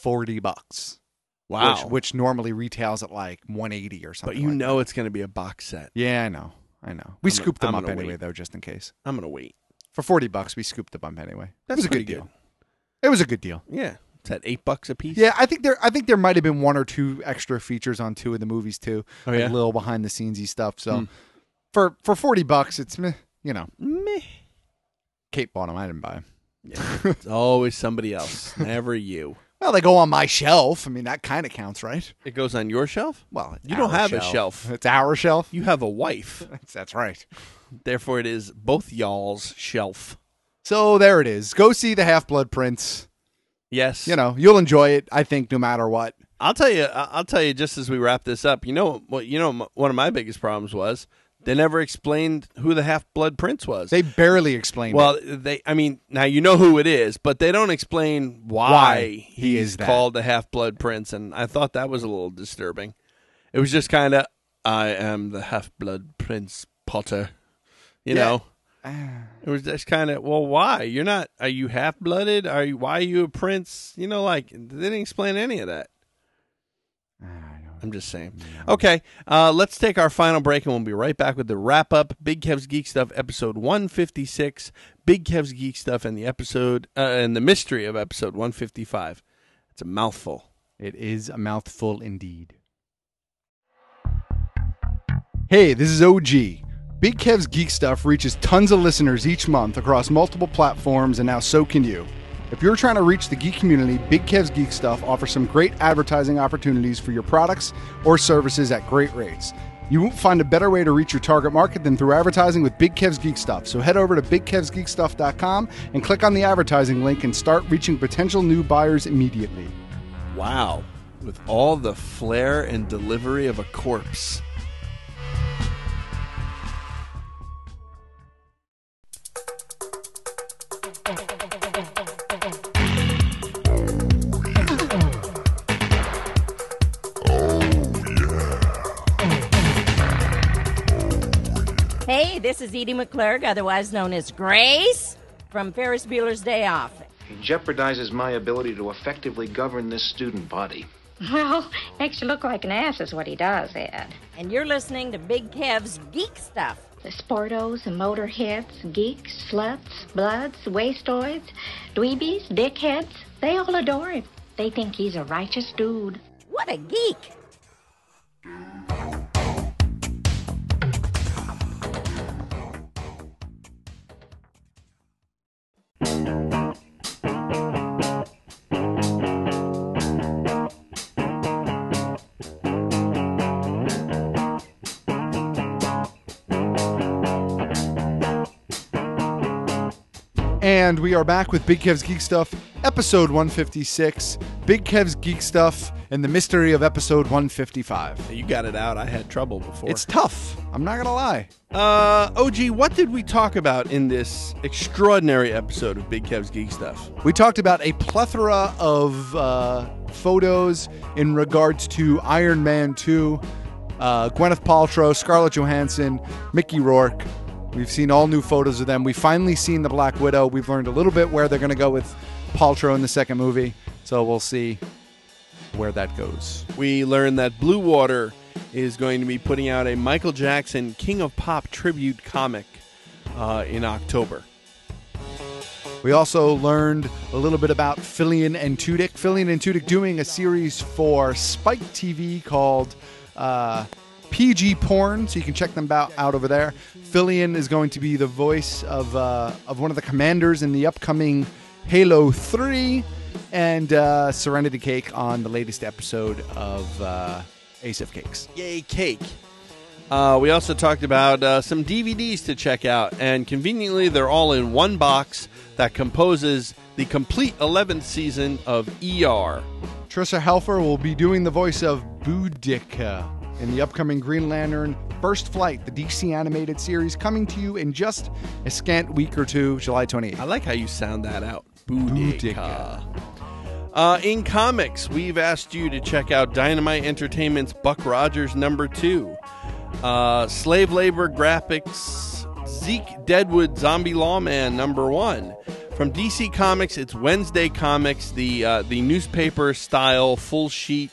$40. Wow. Which normally retails at like $180 or something. But you know it's going to be a box set. Yeah, I know. We scooped them up anyway, wait. though, just in case. I'm going to wait. For $40, we scooped them up anyway. That's it was a pretty good deal. It was a good deal. Yeah. It's at $8 a piece. Yeah, I think there might have been 1 or 2 extra features on 2 of the movies too. Oh, yeah? Like little behind the scenesy stuff. So for $40, it's meh. Meh. Kate bought them. I didn't buy them. Yeah, it's always somebody else, never you. Well, they go on my shelf. I mean, that kind of counts, right? It goes on your shelf? Well, you don't have a shelf. It's our shelf. You have a wife. That's right. Therefore, it is both y'all's shelf. So there it is. Go see the Half-Blood Prince. Yes. You'll enjoy it, I think, no matter what. I'll tell you just as we wrap this up, one of my biggest problems was they never explained who the Half-Blood Prince was. They barely explained it. Now you know who it is, but they don't explain why he is that. called the Half-Blood Prince, and I thought that was a little disturbing. It was just kind of, I am the half-blood Prince Potter. You Yeah. know, it was just kind of, well, why? You're not, are you half-blooded? Why are you a prince? You know, like, they didn't explain any of that. I'm just saying. Okay, let's take our final break, and we'll be right back with the wrap-up. Big Kev's Geek Stuff, episode 156. Big Kev's Geek Stuff and the episode, and the mystery of episode 155. It's a mouthful. It is a mouthful indeed. Hey, this is OG. Big Kev's Geek Stuff reaches tons of listeners each month across multiple platforms, and now so can you. If you're trying to reach the geek community, Big Kev's Geek Stuff offers some great advertising opportunities for your products or services at great rates. You won't find a better way to reach your target market than through advertising with Big Kev's Geek Stuff. So head over to BigKevsGeekStuff.com and click on the advertising link and start reaching potential new buyers immediately. Wow. With all the flair and delivery of a corpse. Hey, this is Edie McClurg, otherwise known as Grace, from Ferris Bueller's Day Off. He jeopardizes my ability to effectively govern this student body. Well, makes you look like an ass is what he does, Ed. And you're listening to Big Kev's Geek Stuff. The sportos and motorheads, geeks, sluts, bloods, wastoids, dweebies, dickheads, they all adore him. They think he's a righteous dude. What a geek! And we are back with Big Kev's Geek Stuff, episode 156. Big Kev's Geek Stuff and the mystery of episode 155. You got it out. I had trouble before. It's tough. I'm not going to lie. OG, what did we talk about in this extraordinary episode of Big Kev's Geek Stuff? We talked about a plethora of photos in regards to Iron Man 2, Gwyneth Paltrow, Scarlett Johansson, Mickey Rourke. We've seen all new photos of them. We've finally seen the Black Widow. We've learned a little bit where they're going to go with Paltrow in the second movie. So we'll see where that goes. We learned that Blue Water is going to be putting out a Michael Jackson King of Pop tribute comic in October. We also learned a little bit about Fillion and Tudyk. Fillion and Tudyk doing a series for Spike TV called PG Porn, so you can check them out over there. Fillion is going to be the voice of one of the commanders in the upcoming Halo 3, and Serenity Cake on the latest episode of Ace of Cakes. Yay, cake. We also talked about some DVDs to check out, and conveniently they're all in one box that composes the complete 11th season of ER. Trisha Helfer will be doing the voice of Boudica in the upcoming Green Lantern First Flight, the DC animated series, coming to you in just a scant week or two, July 28th. I like how you sound that out. Boudica. In comics, we've asked you to check out Dynamite Entertainment's Buck Rogers #2, Slave Labor Graphics' Zeke Deadwood Zombie Lawman #1. From DC Comics, it's Wednesday Comics, the newspaper-style full-sheet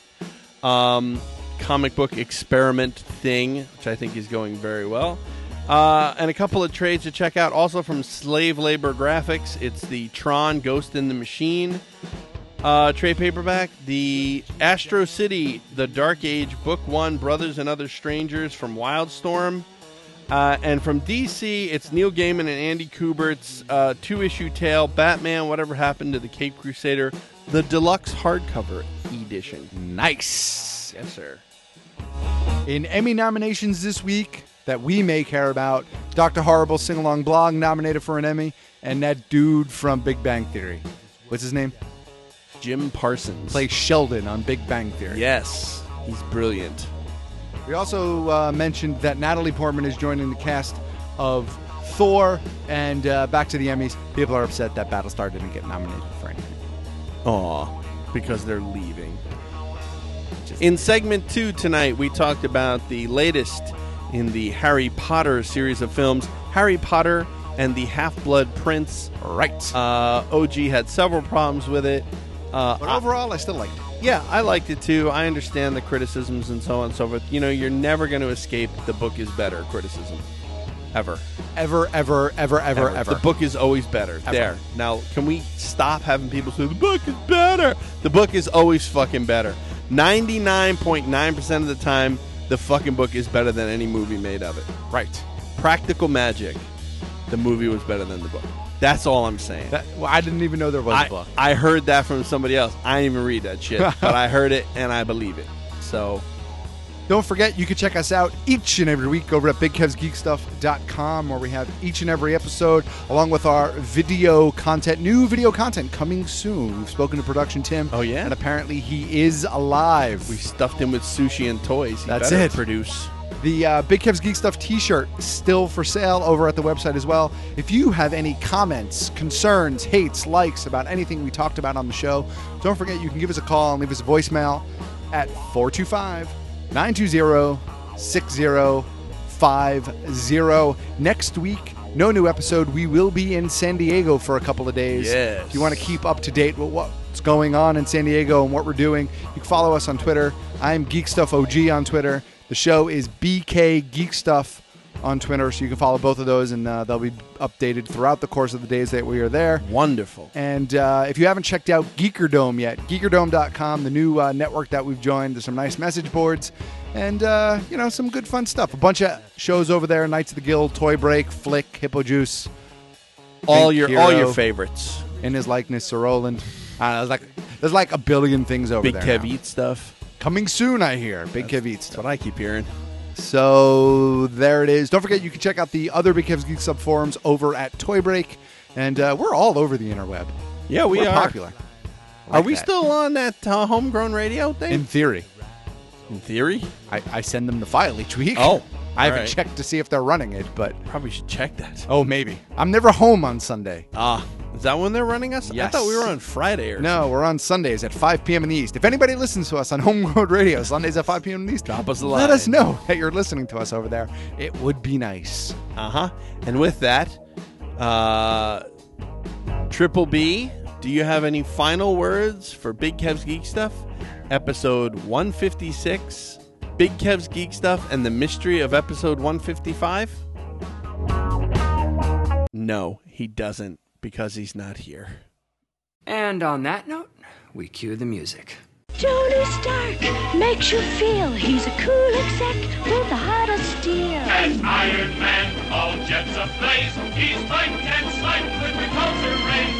comic book experiment thing, which I think is going very well. And a couple of trades to check out. Also from Slave Labor Graphics, it's the Tron Ghost in the Machine trade paperback. The Astro City, The Dark Age, Book 1, Brothers and Other Strangers from Wildstorm. And from DC, it's Neil Gaiman and Andy Kubert's 2-issue tale, Batman, Whatever Happened to the Caped Crusader, the deluxe hardcover edition. Nice. Yes, sir. In Emmy nominations this week that we may care about, Dr. Horrible Sing-Along Blog nominated for an Emmy, and that dude from Big Bang Theory. What's his name? Jim Parsons. Plays Sheldon on Big Bang Theory. Yes, he's brilliant. We also mentioned that Natalie Portman is joining the cast of Thor, and back to the Emmys. People are upset that Battlestar didn't get nominated for anything. Aw, because they're leaving. In segment 2 tonight, we talked about the latest in the Harry Potter series of films, Harry Potter and the Half-Blood Prince. Right. OG had several problems with it. But overall, I still liked it. Yeah, I liked it too. I understand the criticisms and so on and so forth. You know, you're never going to escape the book is better criticism. Ever. Ever. The book is always better. Ever. There. Now, can we stop having people say, the book is better? The book is always fucking better. 99.9% of the time, the fucking book is better than any movie made of it. Right. Practical magic. The movie was better than the book. That's all I'm saying. I didn't even know there was a book. I heard that from somebody else. I didn't even read that shit, but I heard it and I believe it. So, don't forget, you can check us out each and every week over at BigKevsGeekStuff.com, where we have each and every episode, along with our video content, new video content coming soon. We've spoken to production Tim. Oh, yeah? And apparently he is alive. We stuffed him with sushi and toys. That's better it. Produce. The Big Kev's Geek Stuff t-shirt is still for sale over at the website as well. If you have any comments, concerns, hates, likes about anything we talked about on the show, don't forget you can give us a call and leave us a voicemail at 425-920-6050. Next week, no new episode. We will be in San Diego for a couple of days. Yes. If you want to keep up to date with what's going on in San Diego and what we're doing, you can follow us on Twitter. I'm Geek Stuff OG on Twitter. The show is BK Geek Stuff on Twitter, so you can follow both of those, and they'll be updated throughout the course of the days that we are there. Wonderful. And if you haven't checked out Geekerdome yet, geekerdome.com, the new network that we've joined. There's some nice message boards and, some good fun stuff. A bunch of shows over there, Knights of the Guild, Toy Break, Flick, Hippo Juice. All your favorites. In his likeness, Sir Roland. There's like a billion things over there. Big Kev now. Eat Stuff. Coming soon, I hear. Big Kev Eats. That's what I keep hearing. So there it is. Don't forget, you can check out the other Big Kev's Geek Sub forums over at Toy Break. And we're all over the interweb. Yeah, we're popular. Are we still on that homegrown radio thing? In theory. In theory? I send them the file each week. Oh. I haven't checked to see if they're running it, but... Probably should check that. Oh, maybe. I'm never home on Sunday. Is that when they're running us? Yes. I thought we were on Friday or No, we're on Sundays at 5 p.m. in the East. If anybody listens to us on Homegrown Radio, Sundays at 5 p.m. in the East, drop us a line. Let us know that you're listening to us over there. It would be nice. Uh-huh. And with that, Triple B, do you have any final words for Big Kev's Geek Stuff? Episode 156, Big Kev's Geek Stuff and the Mystery of Episode 155? No, he doesn't, because he's not here. And on that note, we cue the music. Tony Stark makes you feel he's a cool exec with a heart of steel. As Iron Man, all jets ablaze, he's fight and slight with repulsor rays.